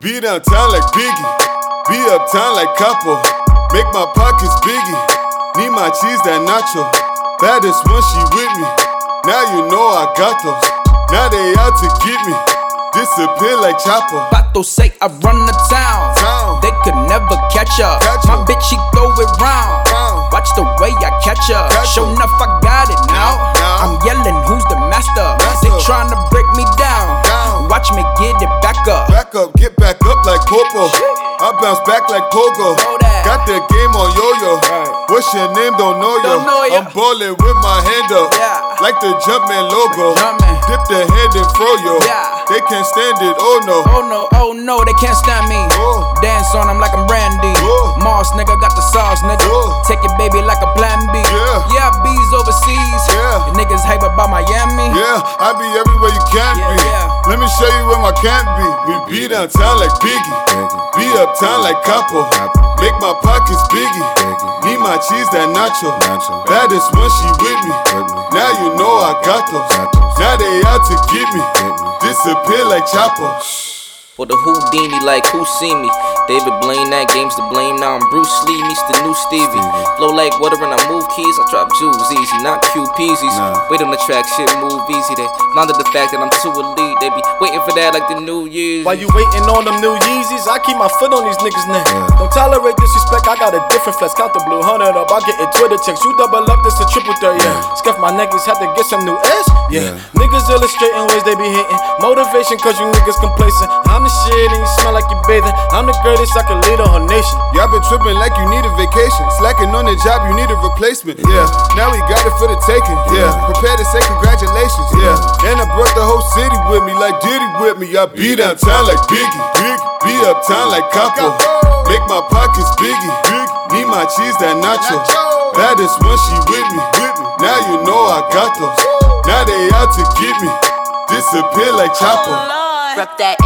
Be downtown like Biggie, be uptown like Capo. Make my pockets biggie, need my cheese, that nacho. Baddest when she with me, now you know I got those. Now they out to get me, disappear like Chopper. Pato say I run the town, they could never catch up. My bitch, she throw it round, watch the way I catch her. Sure enough, I got it now. I'm yelling, who's the master? They tryna break me down, watch me get it back up. Back up, get back up like Popo. I bounce back like Pogo. Got the game on yo-yo. What's your name? Don't know yo. I'm ballin' with my hand up, like the Jumpman logo. Dip the hand and fro yo. They can't stand it, oh no. Oh no, they can't stand me. Dance on them like I'm Randy. Moss nigga got the sauce, nigga. Take it baby like a plan B. Yeah, B's overseas. The niggas hype about Miami. Yeah, I be everywhere you can be. Let me show you where my can't be. We be downtown like Biggie, be uptown like Capo. Make my pockets biggie, need my cheese, that nacho. Baddest when she with me, now you know I got those. Now they out to get me, disappear like Chopper. For the Houdini, like who see me? David Blaine, that game's to blame. Now I'm Bruce Lee meets the new Stevie. Flow like water and I move keys. I drop jewels easy, not Q-Peasies. Wait on the track, shit move easy. They blinded the fact that I'm too elite. They be waiting for that like the New Year's. While you waiting on them new Yeezys, I keep my foot on these niggas' neck. Don't tolerate disrespect, I got a different flex. Count the blue 100 up, I get it Twitter checks. You double up, this a triple threat, Scuff my niggas, had to get some new S, Niggas illustrating ways they be hitting. Motivation cause you niggas complacent. I'm the shit and you smell like you bathing. I'm the greatest, I can lead a whole nation. Y'all been tripping like you need a vacation. Slacking on the job, you need a replacement. Now we got it for the taking. Prepare to say congratulations. And I brought the whole city with me, like Diddy with me. I be downtown like Biggie, be uptown like Capo. Make my pockets biggie, need my cheese, that nacho. Baddest when she with me, now you know I got those. Now they out to get me, disappear like Chopper. Rep that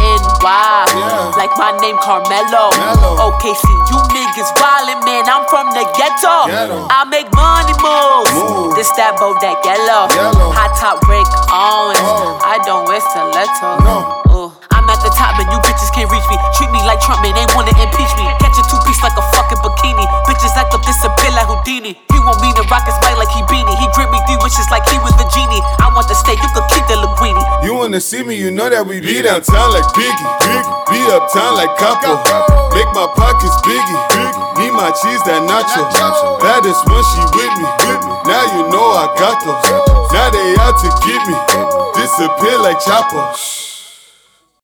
NY, like my name Carmelo. OKC, you niggas wildin', man, I'm from the ghetto. I make money moves, this that Bodak yellow. High top Rick Owens, I don't wear stiletto. I'm at the top, man, you bitches can't reach me. Treat me like Trump, man, they wanna impeach me. Catch a two-piece like a fucking bikini. Bitches act up, disappear like Houdini. He want me to rock his mic like he beanie. He grant me 3 wishes like he was the genie. I want the steak, you could keep the linguine. You wanna see me, you know that we be downtown like Biggie, be uptown like Capo. Make my pockets biggie, need my cheese, that nacho. Baddest when she with me, now you know I got those. Now they out to get me, disappear like Chopper.